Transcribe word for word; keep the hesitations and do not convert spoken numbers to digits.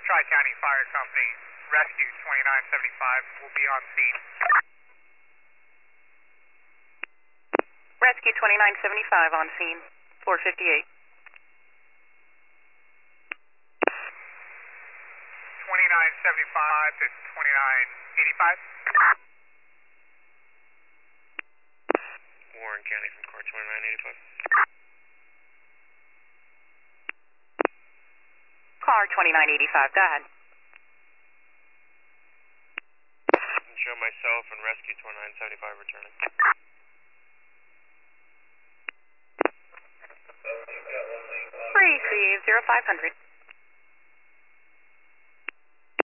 Tri-County Fire Company, Rescue twenty-nine seventy-five will be on scene. Rescue twenty-nine seventy-five on scene, four fifty-eight. twenty-nine seventy-five to twenty-nine eighty-five. Warren County from car twenty-nine eighty-five. Car twenty-nine eighty-five, go ahead. Show myself and Rescue twenty-nine seventy-five returning. Receive zero five hundred.